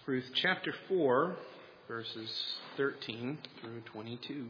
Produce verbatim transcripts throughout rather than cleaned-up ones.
Ruth chapter four, verses thirteen through twenty-two.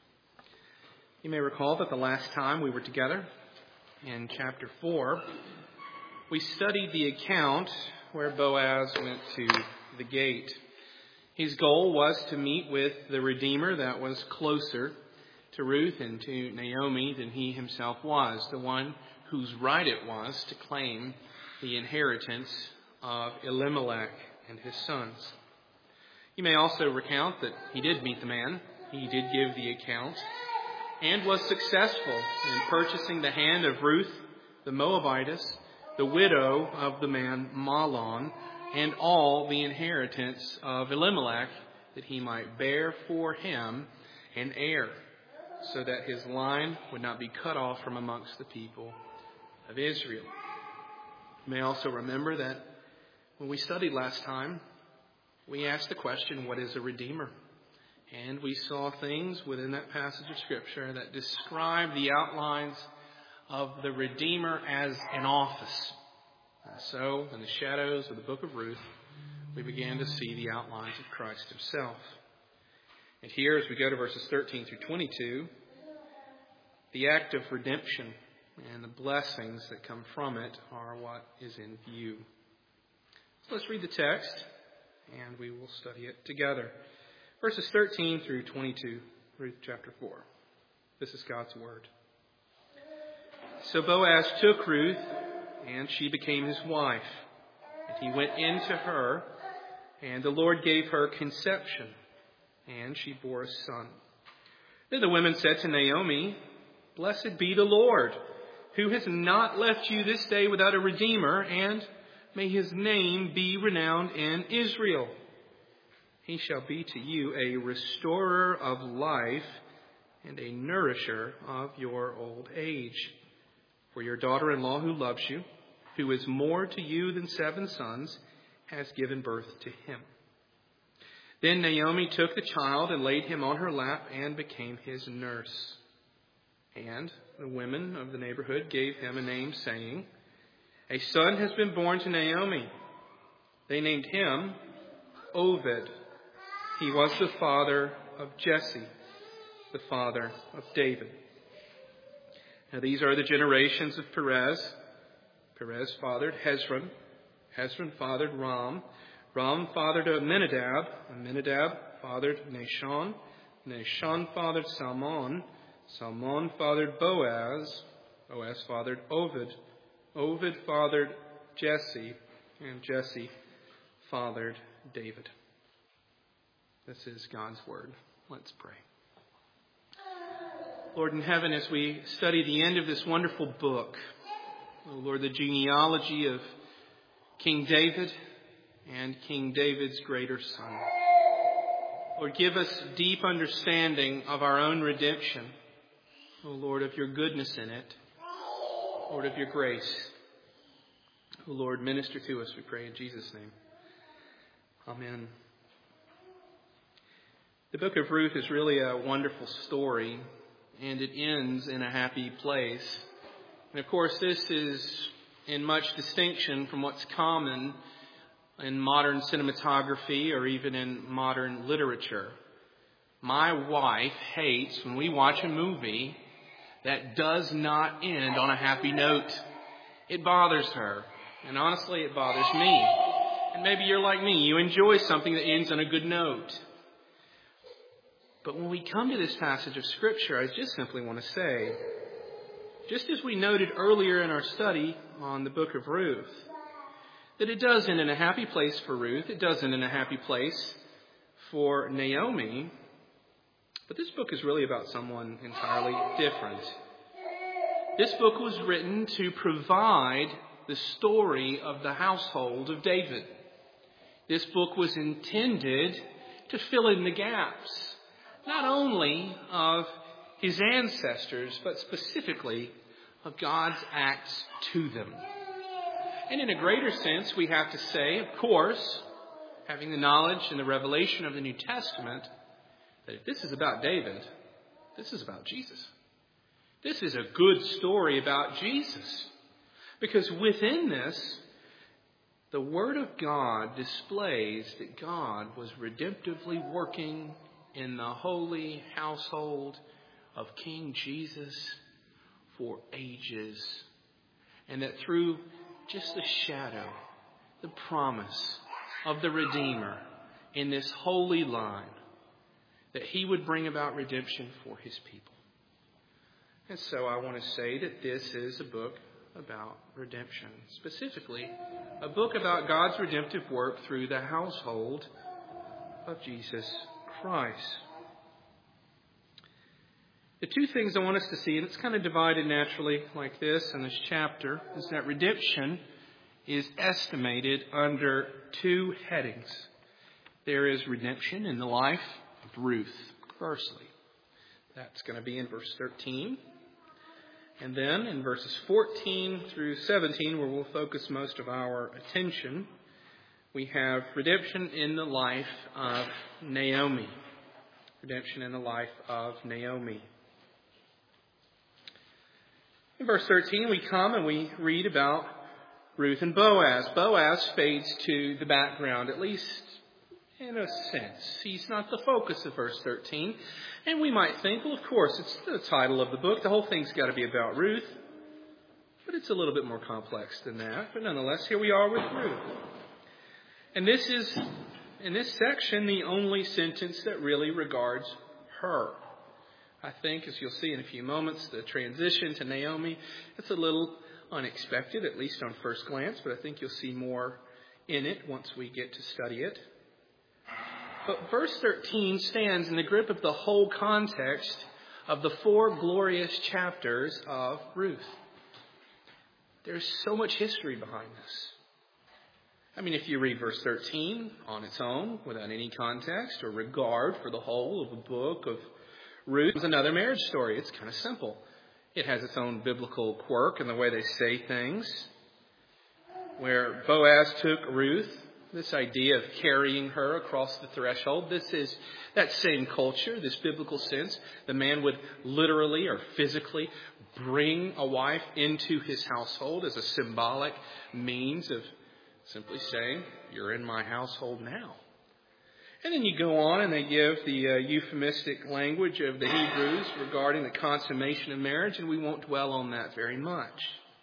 You may recall that the last time we were together in chapter four, we studied the account where Boaz went to the gate. His goal was to meet with the Redeemer that was closer to Ruth and to Naomi than he himself was, the one whose right it was to claim the inheritance of Elimelech and his sons. You may also recount that he did meet the man. He did give the account and was successful in purchasing the hand of Ruth, the Moabitess, the widow of the man Mahlon, and all the inheritance of Elimelech, that he might bear for him an heir, so that his line would not be cut off from amongst the people of Israel. You may also remember that when we studied last time, we asked the question, what is a redeemer? And we saw things within that passage of Scripture that describe the outlines of the Redeemer as an office. And so, in the shadows of the book of Ruth, we began to see the outlines of Christ himself. And here, as we go to verses thirteen through twenty-two, the act of redemption and the blessings that come from it are what is in view. So let's read the text, and we will study it together. Verses thirteen through twenty-two, Ruth chapter four. This is God's word. So Boaz took Ruth, and she became his wife. And he went in to her, and the Lord gave her conception, and she bore a son. Then the women said to Naomi, "Blessed be the Lord, who has not left you this day without a redeemer, and may his name be renowned in Israel. He shall be to you a restorer of life and a nourisher of your old age. For your daughter-in-law who loves you, who is more to you than seven sons, has given birth to him." Then Naomi took the child and laid him on her lap and became his nurse. And the women of the neighborhood gave him a name, saying, "A son has been born to Naomi." They named him Obed. He was the father of Jesse, the father of David. Now these are the generations of Perez. Perez fathered Hezron. Hezron fathered Ram. Ram fathered Amminadab. Amminadab fathered Nahshon. Nahshon fathered Salmon. Salmon fathered Boaz. Boaz fathered Ovid. Ovid fathered Jesse. And Jesse fathered David. This is God's word. Let's pray. Lord in heaven, as we study the end of this wonderful book, oh Lord, the genealogy of King David and King David's greater son. Lord, give us deep understanding of our own redemption. Oh Lord, of your goodness in it. Lord, of your grace. Oh Lord, minister to us, we pray in Jesus' name. Amen. The book of Ruth is really a wonderful story, and it ends in a happy place. And of course, this is in much distinction from what's common in modern cinematography or even in modern literature. My wife hates when we watch a movie that does not end on a happy note. It bothers her. And honestly, it bothers me. And maybe you're like me. You enjoy something that ends on a good note. But when we come to this passage of Scripture, I just simply want to say, just as we noted earlier in our study on the book of Ruth, that it does end in a happy place for Ruth. It does end in a happy place for Naomi. But this book is really about someone entirely different. This book was written to provide the story of the household of David. This book was intended to fill in the gaps, not only of his ancestors, but specifically of God's acts to them. And in a greater sense, we have to say, of course, having the knowledge and the revelation of the New Testament, that if this is about David, this is about Jesus. This is a good story about Jesus. Because within this, the Word of God displays that God was redemptively working in the holy household of King Jesus for ages. And that through just the shadow, the promise of the Redeemer in this holy line, that he would bring about redemption for his people. And so I want to say that this is a book about redemption. Specifically, a book about God's redemptive work through the household of Jesus Christ. The two things I want us to see, and it's kind of divided naturally like this in this chapter, is that redemption is estimated under two headings. There is redemption in the life of Ruth, firstly. That's going to be in verse thirteen. And then in verses fourteen through seventeen, where we'll focus most of our attention, we have redemption in the life of Naomi. Redemption in the life of Naomi. In verse thirteen, we come and we read about Ruth and Boaz. Boaz fades to the background, at least in a sense. He's not the focus of verse thirteen. And we might think, well, of course, it's the title of the book. The whole thing's got to be about Ruth. But it's a little bit more complex than that. But nonetheless, here we are with Ruth. And this is, in this section, the only sentence that really regards her. I think, as you'll see in a few moments, the transition to Naomi, it's a little unexpected, at least on first glance. But I think you'll see more in it once we get to study it. But verse thirteen stands in the grip of the whole context of the four glorious chapters of Ruth. There's so much history behind this. I mean, if you read verse thirteen on its own, without any context or regard for the whole of the book of Ruth, it's another marriage story. It's kind of simple. It has its own biblical quirk in the way they say things. Where Boaz took Ruth, this idea of carrying her across the threshold. This is that same culture, this biblical sense. The man would literally or physically bring a wife into his household as a symbolic means of simply saying, you're in my household now. And then you go on and they give the uh, euphemistic language of the Hebrews regarding the consummation of marriage, and we won't dwell on that very much.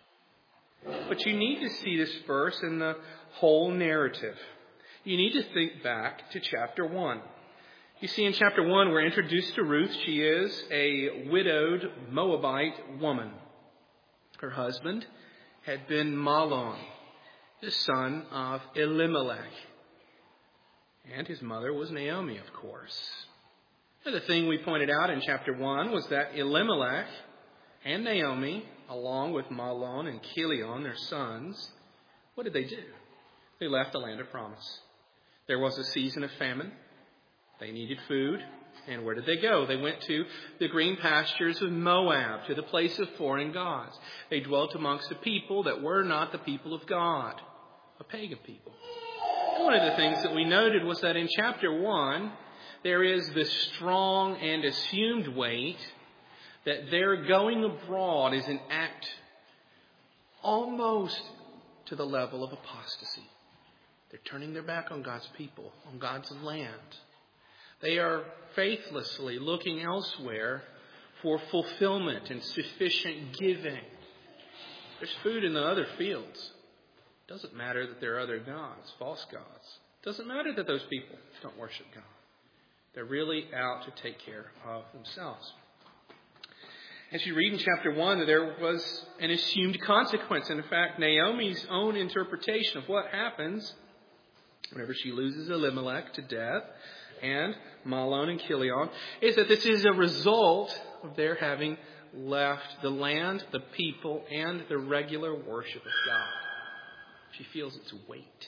But you need to see this verse in the whole narrative. You need to think back to chapter one. You see, in chapter one, we're introduced to Ruth. She is a widowed Moabite woman. Her husband had been Mahlon, the son of Elimelech. And his mother was Naomi, of course. And the thing we pointed out in chapter one was that Elimelech and Naomi, along with Mahlon and Chilion, their sons, what did they do? They left the land of promise. There was a season of famine. They needed food. And where did they go? They went to the green pastures of Moab, to the place of foreign gods. They dwelt amongst a people that were not the people of God, a pagan people. And one of the things that we noted was that in chapter one, there is this strong and assumed weight that their going abroad is an act almost to the level of apostasy. They're turning their back on God's people, on God's land. They are faithlessly looking elsewhere for fulfillment and sufficient giving. There's food in the other fields. It doesn't matter that there are other gods, false gods. It doesn't matter that those people don't worship God. They're really out to take care of themselves. As you read in chapter one, there was an assumed consequence. And in fact, Naomi's own interpretation of what happens whenever she loses Elimelech to death and Mahlon and Chilion is that this is a result of their having left the land, the people, and the regular worship of God. She feels its weight.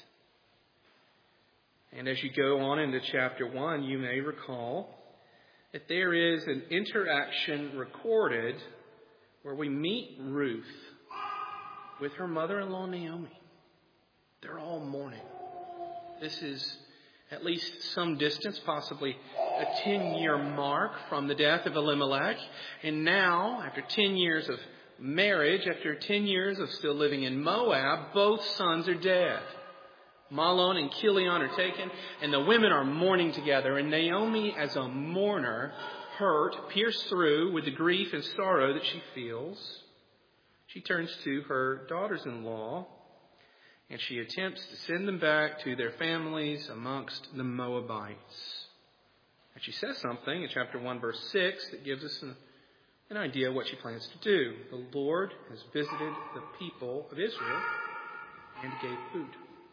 And as you go on into chapter one, you may recall that there is an interaction recorded where we meet Ruth with her mother-in-law Naomi. They're all mourning. This is at least some distance, possibly a ten-year mark from the death of Elimelech. And now, after ten years of marriage, after ten years of still living in Moab, both sons are dead. Mahlon and Chilion are taken, and the women are mourning together. And Naomi, as a mourner, hurt, pierced through with the grief and sorrow that she feels, she turns to her daughters-in-law, and she attempts to send them back to their families amongst the Moabites. And she says something in chapter one, verse six, that gives us an, an idea of what she plans to do. The Lord has visited the people of Israel and gave food.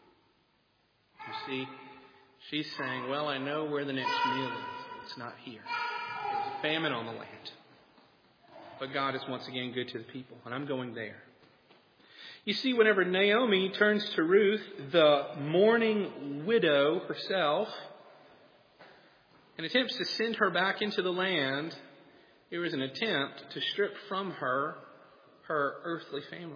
You see, she's saying, well, I know where the next meal is. It's not here. There's a famine on the land. But God is once again good to the people, and I'm going there. You see, whenever Naomi turns to Ruth, the mourning widow herself, and attempts to send her back into the land, it was an attempt to strip from her her earthly family.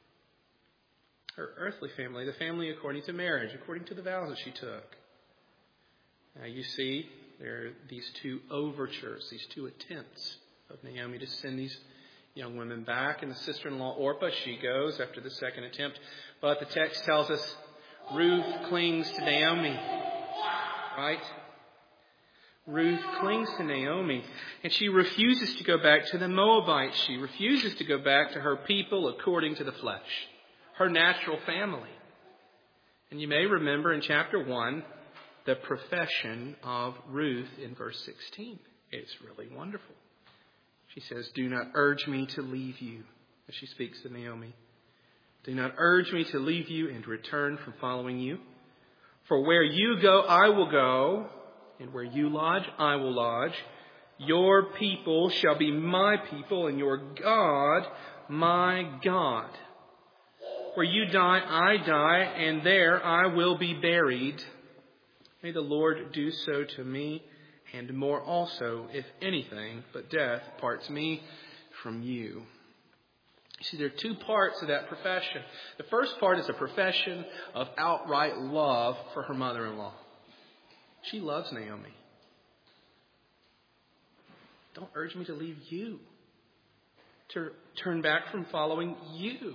Her earthly family, the family according to marriage, according to the vows that she took. Now you see, there are these two overtures, these two attempts of Naomi to send these young women back. And the sister-in-law Orpah, she goes after the second attempt. But the text tells us Ruth clings to Naomi. Right? Ruth clings to Naomi, and she refuses to go back to the Moabites. She refuses to go back to her people according to the flesh, her natural family. And you may remember in chapter one, the profession of Ruth in verse sixteen. It's really wonderful. She says, do not urge me to leave you, as she speaks to Naomi. Do not urge me to leave you and return from following you. For where you go, I will go, and where you lodge, I will lodge. Your people shall be my people, and your God, my God. Where you die, I die, and there I will be buried. May the Lord do so to me, and more also, if anything but death parts me from you. You see, there are two parts of that profession. The first part is a profession of outright love for her mother-in-law. She loves Naomi. Don't urge me to leave you, to turn back from following you.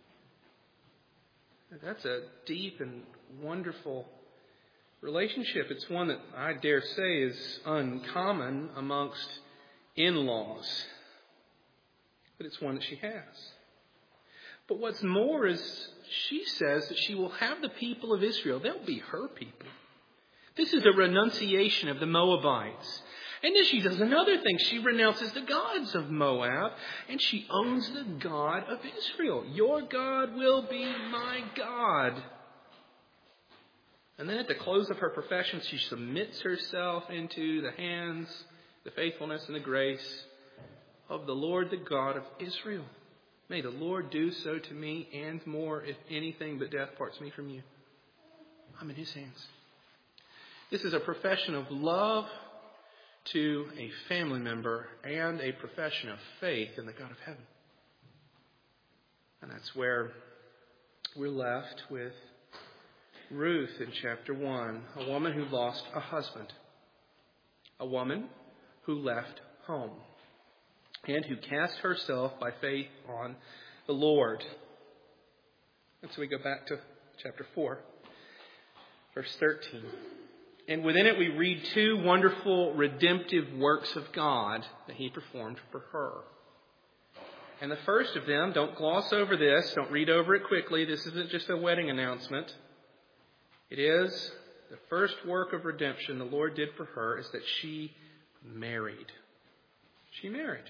That's a deep and wonderful relationship. It's one that I dare say is uncommon amongst in-laws. But it's one that she has. But what's more is she says that she will have the people of Israel. They'll be her people. This is a renunciation of the Moabites. And then she does another thing. She renounces the gods of Moab, and she owns the God of Israel. Your God will be my God. And then at the close of her profession, she submits herself into the hands, the faithfulness, and the grace of the Lord, the God of Israel. May the Lord do so to me and more, if anything but death parts me from you. I'm in His hands. This is a profession of love to a family member and a profession of faith in the God of heaven. And that's where we're left with Ruth in chapter one, a woman who lost a husband, a woman who left home, and who cast herself by faith on the Lord. And so we go back to chapter four, verse thirteen. And within it we read two wonderful redemptive works of God that He performed for her. And the first of them, don't gloss over this, don't read over it quickly. This isn't just a wedding announcement. It is the first work of redemption the Lord did for her is that she married. She married.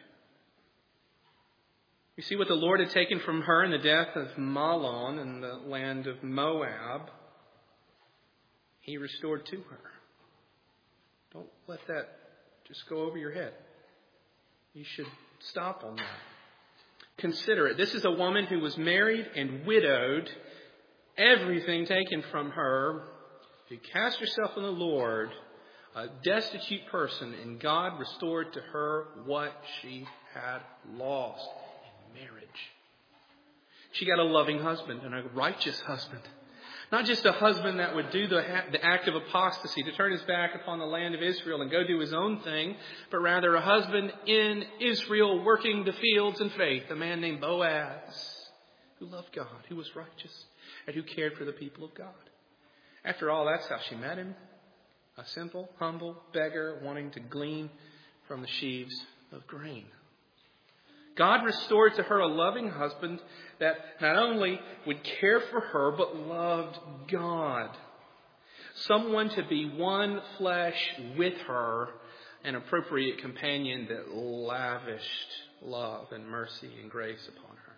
You see what the Lord had taken from her in the death of Mahlon in the land of Moab, He restored to her. Don't let that just go over your head. You should stop on that. Consider it. This is a woman who was married and widowed, everything taken from her. Who cast herself on the Lord, a destitute person, and God restored to her what she had lost in marriage. She got a loving husband and a righteous husband. Not just a husband that would do the, the act of apostasy, to turn his back upon the land of Israel and go do his own thing, but rather a husband in Israel working the fields in faith, a man named Boaz, who loved God, who was righteous, and who cared for the people of God. After all, that's how she met him. A simple, humble beggar wanting to glean from the sheaves of grain. God restored to her a loving husband that not only would care for her, but loved God. Someone to be one flesh with her, an appropriate companion that lavished love and mercy and grace upon her.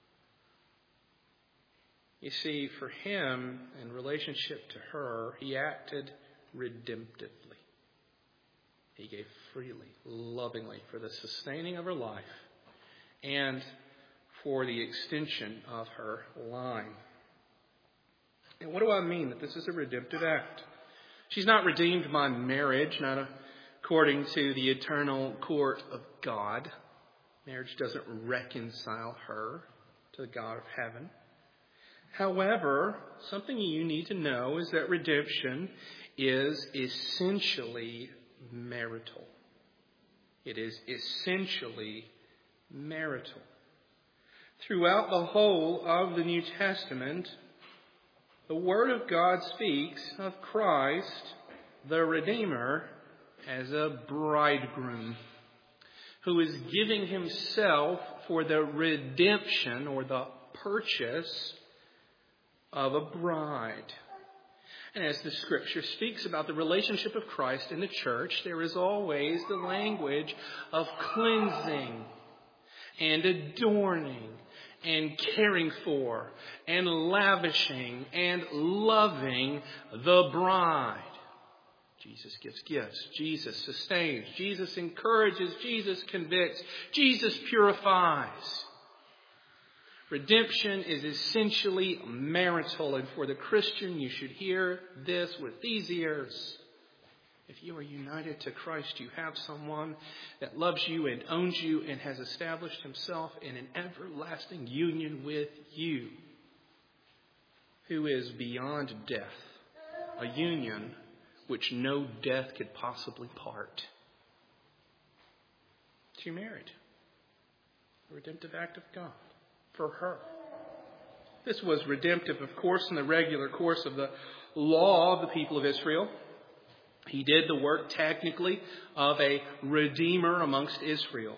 You see, for him, in relationship to her, he acted redemptively. He gave freely, lovingly for the sustaining of her life and for the extension of her line. And what do I mean that this is a redemptive act? She's not redeemed by marriage, not according to the eternal court of God. Marriage doesn't reconcile her to the God of heaven. However, something you need to know is that redemption is essentially marital. It is essentially marital. Throughout the whole of the New Testament, the Word of God speaks of Christ, the Redeemer, as a bridegroom who is giving himself for the redemption or the purchase of a bride. And as the Scripture speaks about the relationship of Christ in the church, there is always the language of cleansing and adorning and caring for and lavishing and loving the bride. Jesus gives gifts. Jesus sustains. Jesus encourages. Jesus convicts. Jesus purifies. Redemption is essentially marital, and for the Christian, you should hear this with these ears. If you are united to Christ, you have someone that loves you and owns you and has established himself in an everlasting union with you, who is beyond death, a union which no death could possibly part. She married. A redemptive act of God for her. This was redemptive, of course, in the regular course of the law of the people of Israel. He did the work technically of a redeemer amongst Israel.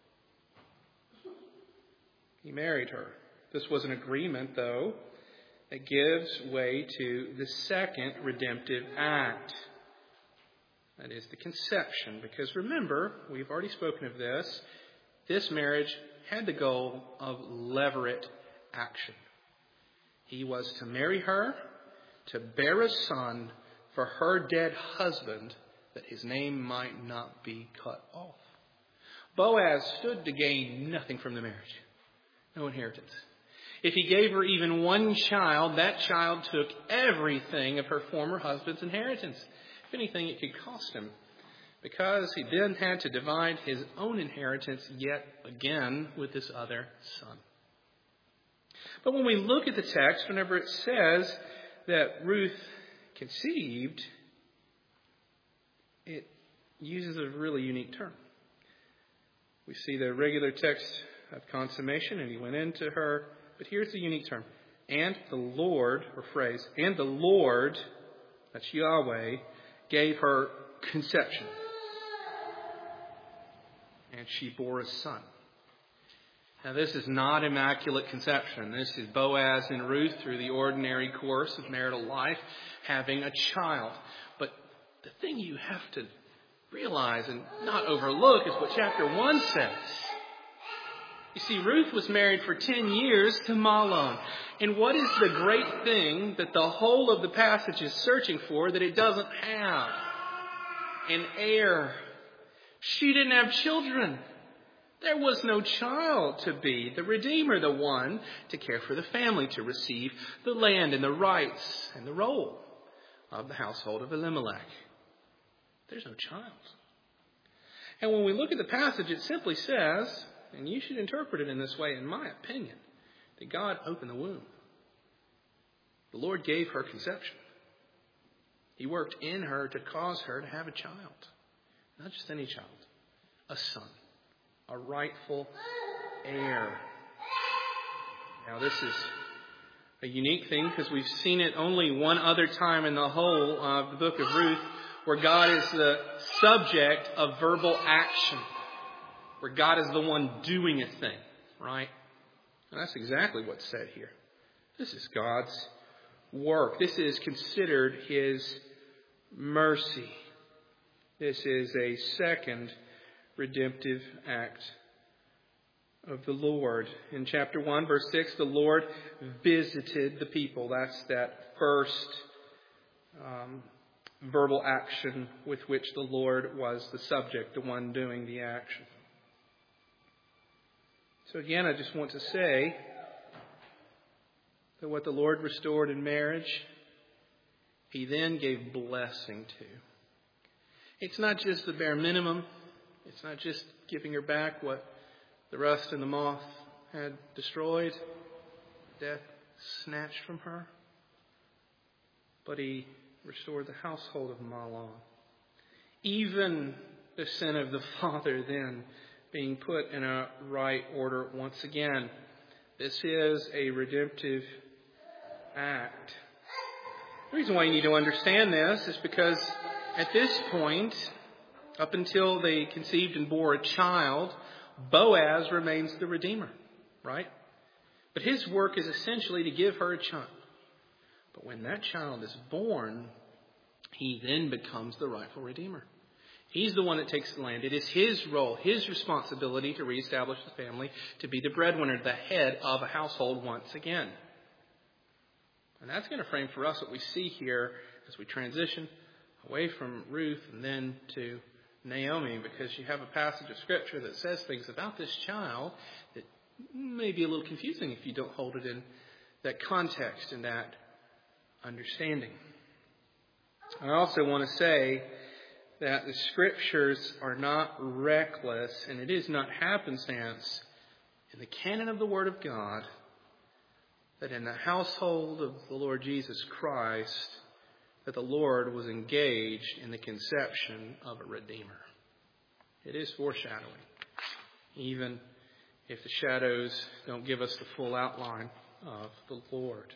He married her. This was an agreement, though, that gives way to the second redemptive act. That is the conception. Because remember, we've already spoken of this, this marriage had the goal of levirate action. He was to marry her, to bear a son for her dead husband, that his name might not be cut off. Boaz stood to gain nothing from the marriage. No inheritance. If he gave her even one child, that child took everything of her former husband's inheritance. If anything, it could cost him, because he then had to divide his own inheritance yet again with this other son. But when we look at the text, whenever it says that Ruth conceived, it uses a really unique term. We see the regular text of consummation, and he went into her, but here's the unique term. And the Lord, or phrase, and the Lord, that's Yahweh, gave her conception. And she bore a son. Now, this is not immaculate conception. This is Boaz and Ruth, through the ordinary course of marital life, having a child. But the thing you have to realize and not overlook is what chapter one says. You see, Ruth was married for ten years to Mahlon. And what is the great thing that the whole of the passage is searching for that it doesn't have? An heir. She didn't have children. There was no child to be the Redeemer, the one to care for the family, to receive the land and the rights and the role of the household of Elimelech. There's no child. And when we look at the passage, it simply says, and you should interpret it in this way, in my opinion, that God opened the womb. The Lord gave her conception. He worked in her to cause her to have a child. Not just any child, a son. A rightful heir. Now, this is A unique thing because we've seen it only one other time in the whole of the book of Ruth, where God is the subject of verbal action, where God is the one doing a thing, right? And that's exactly what's said here. This is God's work. This is considered His mercy. This is a second redemptive act of the Lord. In chapter one, verse six, the Lord visited the people. That's that first um, verbal action with which the Lord was the subject, the one doing the action. So again, I just want to say that what the Lord restored in marriage, He then gave blessing to. It's not just the bare minimum. It's not just giving her back what the rust and the moth had destroyed, death snatched from her. But He restored the household of Mahlon. Even the sin of the father then being put in a right order once again. This is a redemptive act. The reason why you need to understand this is because at this point, up until they conceived and bore a child, Boaz remains the Redeemer, right? But his work is essentially to give her a child. But when that child is born, he then becomes the rightful Redeemer. He's the one that takes the land. It is his role, his responsibility to reestablish the family, to be the breadwinner, the head of a household once again. And that's going to frame for us what we see here as we transition away from Ruth and then to Naomi, because you have a passage of Scripture that says things about this child that may be a little confusing if you don't hold it in that context and that understanding. I also want to say that the Scriptures are not reckless, and it is not happenstance in the canon of the Word of God that in the household of the Lord Jesus Christ, that the Lord was engaged in the conception of a Redeemer. It is foreshadowing, even if the shadows don't give us the full outline of the Lord.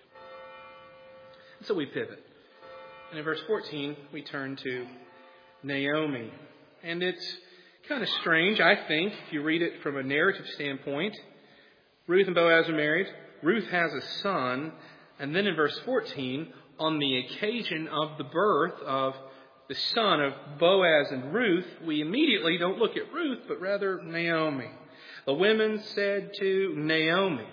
And so we pivot. And in verse fourteen, we turn to Naomi. And it's kind of strange, I think, if you read it from a narrative standpoint. Ruth and Boaz are married. Ruth has a son. And then in verse fourteen, on the occasion of the birth of the son of Boaz and Ruth, we immediately don't look at Ruth, but rather Naomi. The women said to Naomi.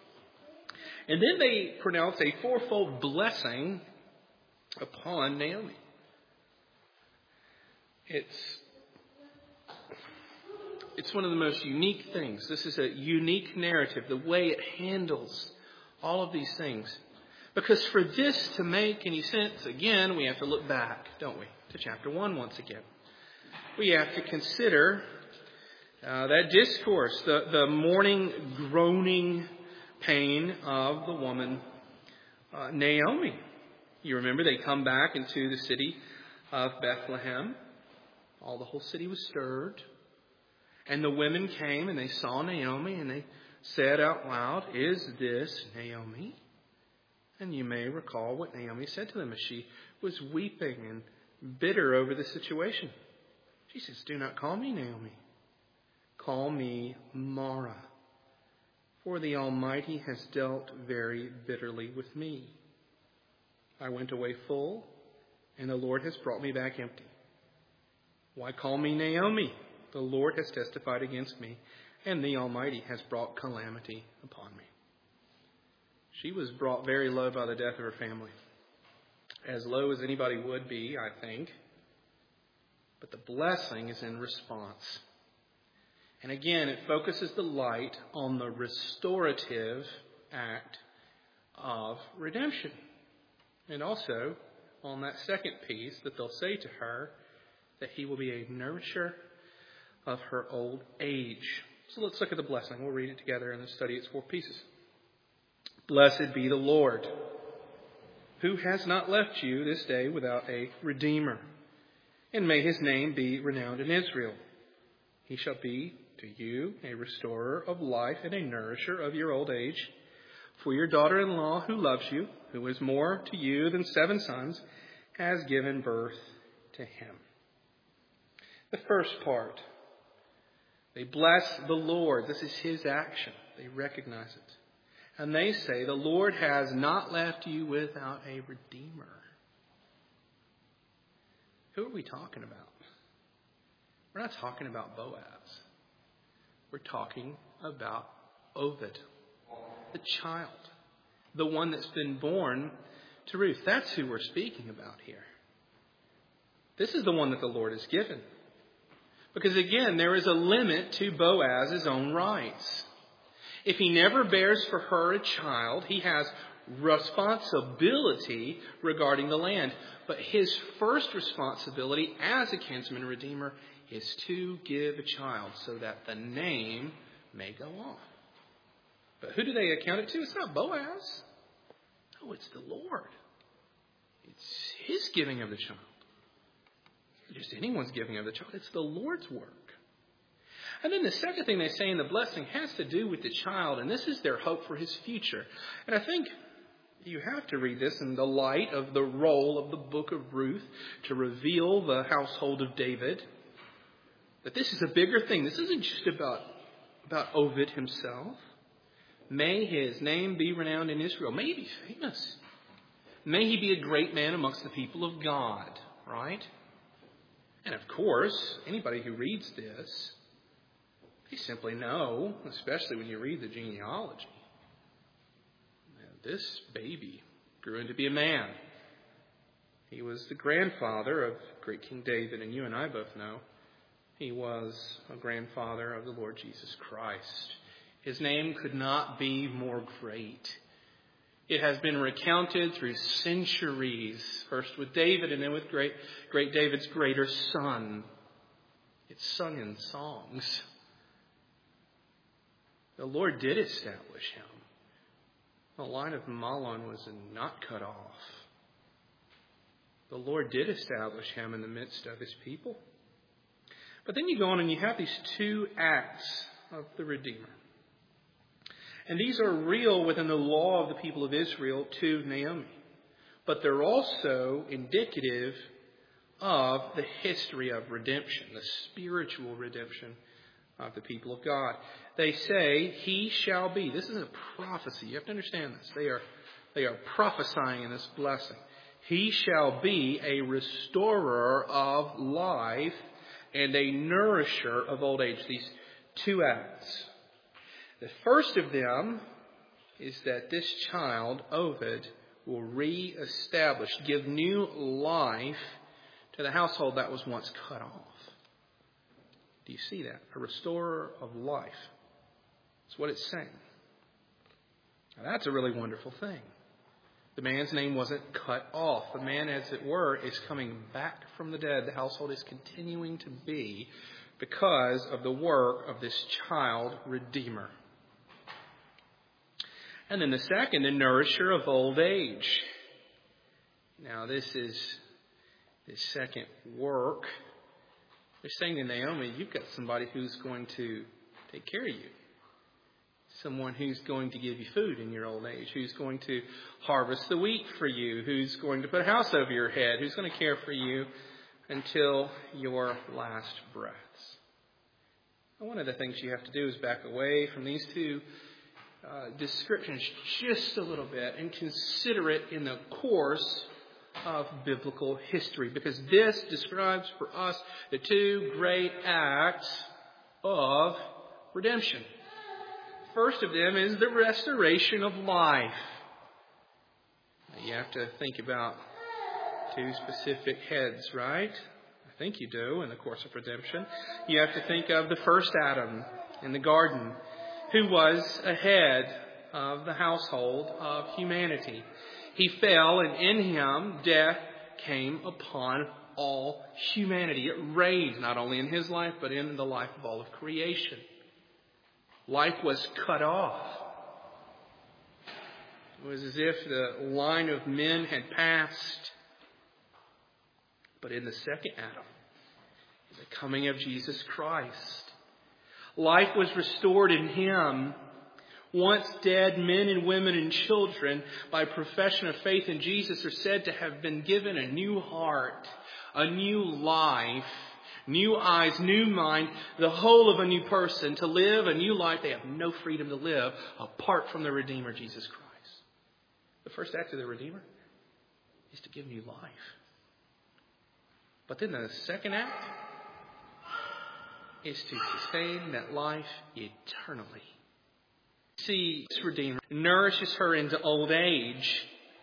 And then they pronounce a fourfold blessing upon Naomi. It's, it's one of the most unique things. This is a unique narrative, the way it handles all of these things. Because for this to make any sense, again, we have to look back, don't we, to chapter one once again. We have to consider uh, that discourse, the, the mourning, groaning pain of the woman uh, Naomi. You remember they come back into the city of Bethlehem. All the whole city was stirred. And the women came and they saw Naomi and they said out loud, "Is this Naomi?" And you may recall what Naomi said to them as she was weeping and bitter over the situation. She says, "Do not call me Naomi. Call me Mara. For the Almighty has dealt very bitterly with me. I went away full, and the Lord has brought me back empty. Why call me Naomi? The Lord has testified against me, and the Almighty has brought calamity upon me." She was brought very low by the death of her family. As low as anybody would be, I think. But the blessing is in response. And again, it focuses the light on the restorative act of redemption. And also on that second piece that they'll say to her, that he will be a nourisher of her old age. So let's look at the blessing. We'll read it together and study its four pieces. "Blessed be the Lord, who has not left you this day without a Redeemer. And may his name be renowned in Israel. He shall be to you a restorer of life and a nourisher of your old age. For your daughter-in-law who loves you, who is more to you than seven sons, has given birth to him. The first part, they bless the Lord. This is his action. They recognize it. And they say, the Lord has not left you without a redeemer. Who are we talking about? We're not talking about Boaz. We're talking about Obed, the child, the one that's been born to Ruth. That's who we're speaking about here. This is the one that the Lord has given. Because again, there is a limit to Boaz's own rights. If he never bears for her a child, he has responsibility regarding the land. But his first responsibility as a kinsman redeemer is to give a child so that the name may go on. But who do they account it to? It's not Boaz. No, it's the Lord. It's his giving of the child. It's not just anyone's giving of the child. It's the Lord's work. And then the second thing they say in the blessing has to do with the child, and this is their hope for his future. And I think you have to read this in the light of the role of the book of Ruth to reveal the household of David. That this is a bigger thing. This isn't just about, about Obed himself. May his name be renowned in Israel. May he be famous. May he be a great man amongst the people of God, right? And of course, anybody who reads this, they simply know, especially when you read the genealogy, this baby grew into be a man. He was the grandfather of great King David, and you and I both know he was a grandfather of the Lord Jesus Christ. His name could not be more great. It has been recounted through centuries, first with David and then with great, great David's greater son. It's sung in songs. The Lord did establish him. The line of Mahlon was not cut off. The Lord did establish him in the midst of his people. But then you go on and you have these two acts of the Redeemer. And these are real within the law of the people of Israel to Naomi. But they're also indicative of the history of redemption, the spiritual redemption of the people of God. They say, he shall be. This is a prophecy. You have to understand this. They are, they are prophesying in this blessing. He shall be a restorer of life and a nourisher of old age. These two acts. The first of them is that this child, Obed, will re-establish, give new life to the household that was once cut off. Do you see that? A restorer of life. That's what it's saying. Now, that's a really wonderful thing. The man's name wasn't cut off. The man, as it were, is coming back from the dead. The household is continuing to be because of the work of this child redeemer. And then the second, the nourisher of old age. Now, this is the second work. They're saying to Naomi, you've got somebody who's going to take care of you. Someone who's going to give you food in your old age, who's going to harvest the wheat for you, who's going to put a house over your head, who's going to care for you until your last breaths. And one of the things you have to do is back away from these two uh, descriptions just a little bit and consider it in the course of biblical history, because this describes for us the two great acts of redemption. First of them is the restoration of life. You have to think about two specific heads, right? I think you do in the course of redemption. You have to think of the first Adam in the garden, who was a head of the household of humanity. He fell, and in him death came upon all humanity. It reigned not only in his life, but in the life of all of creation. Life was cut off. It was as if the line of men had passed. But in the second Adam, the coming of Jesus Christ, life was restored in him Once dead men and women and children, by profession of faith in Jesus, are said to have been given a new heart, a new life, new eyes, new mind, the whole of a new person, to live a new life they have no freedom to live apart from the Redeemer, Jesus Christ. The first act of the Redeemer is to give new life. But then the second act is to sustain that life eternally. See, this Redeemer nourishes her into old age.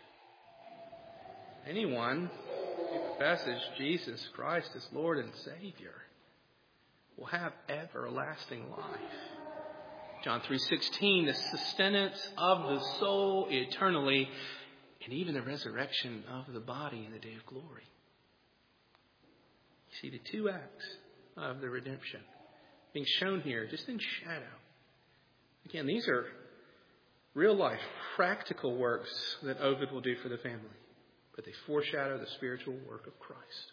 Anyone who confesses Jesus Christ as Lord and Savior will have everlasting life. John three sixteen, the sustenance of the soul eternally, and even the resurrection of the body in the day of glory. You see the two acts of the redemption being shown here just in shadow. Again, these are real life, practical works that Ovid will do for the family, but they foreshadow the spiritual work of Christ.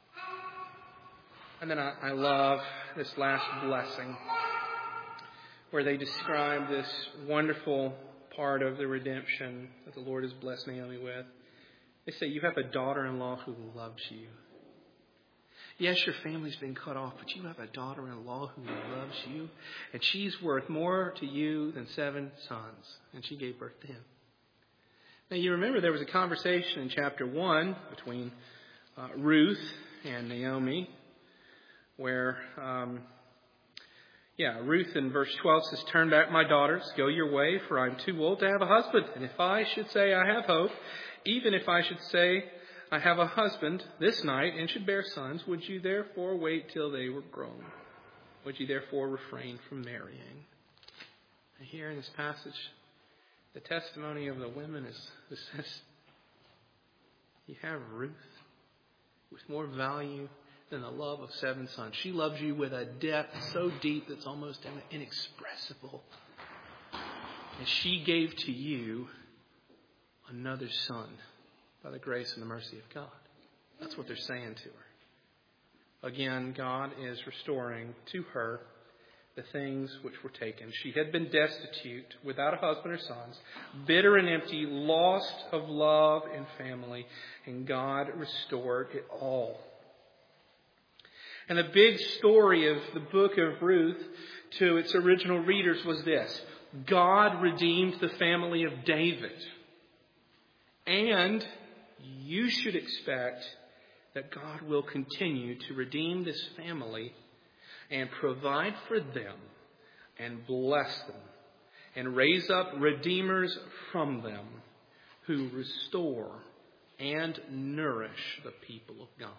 And then I, I love this last blessing where they describe this wonderful part of the redemption that the Lord has blessed Naomi with. They say, you have a daughter-in-law who loves you. Yes, your family's been cut off, but you have a daughter-in-law who loves you, and she's worth more to you than seven sons. And she gave birth to him. Now, you remember there was a conversation in chapter one between uh, Ruth and Naomi, where, um, yeah, Ruth in verse twelve says, turn back, my daughters, go your way, for I'm too old to have a husband. And if I should say I have hope, even if I should say I have a husband this night and should bear sons, would you therefore wait till they were grown? Would you therefore refrain from marrying? And here in this passage, the testimony of the women is, is this. You have Ruth with more value than the love of seven sons. She loves you with a depth so deep that's almost inexpressible. And she gave to you another son by the grace and the mercy of God. That's what they're saying to her. Again, God is restoring to her the things which were taken. She had been destitute, without a husband or sons, bitter and empty, lost of love and family, and God restored it all. And the big story of the book of Ruth to its original readers was this: God redeemed the family of David. And you should expect that God will continue to redeem this family and provide for them and bless them and raise up redeemers from them who restore and nourish the people of God.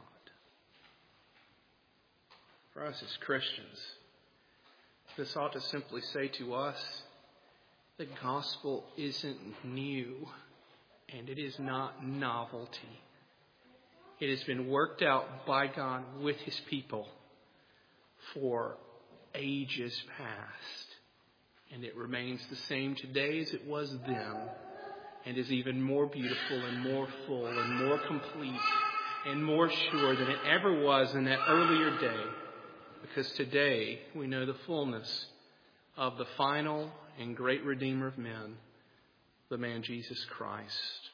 For us as Christians, this ought to simply say to us, the gospel isn't new. And it is not novelty. It has been worked out by God with His people for ages past. And it remains the same today as it was then. And is even more beautiful and more full and more complete and more sure than it ever was in that earlier day. Because today we know the fullness of the final and great Redeemer of men, the man Jesus Christ.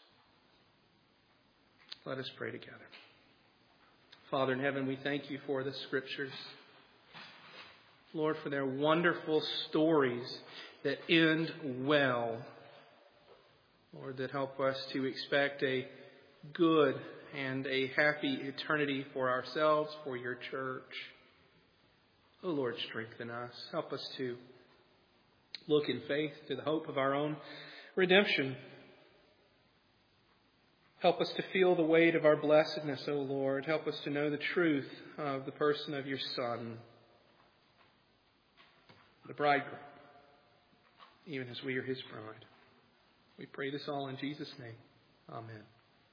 Let us pray together. Father in heaven, we thank you for the Scriptures. Lord, for their wonderful stories that end well. Lord, that help us to expect a good and a happy eternity for ourselves, for your church. Oh Lord, strengthen us. Help us to look in faith to the hope of our own redemption. Help us to feel the weight of our blessedness, O Lord. Help us to know the truth of the person of your Son, the bridegroom, even as we are his bride. We pray this all in Jesus' name. Amen.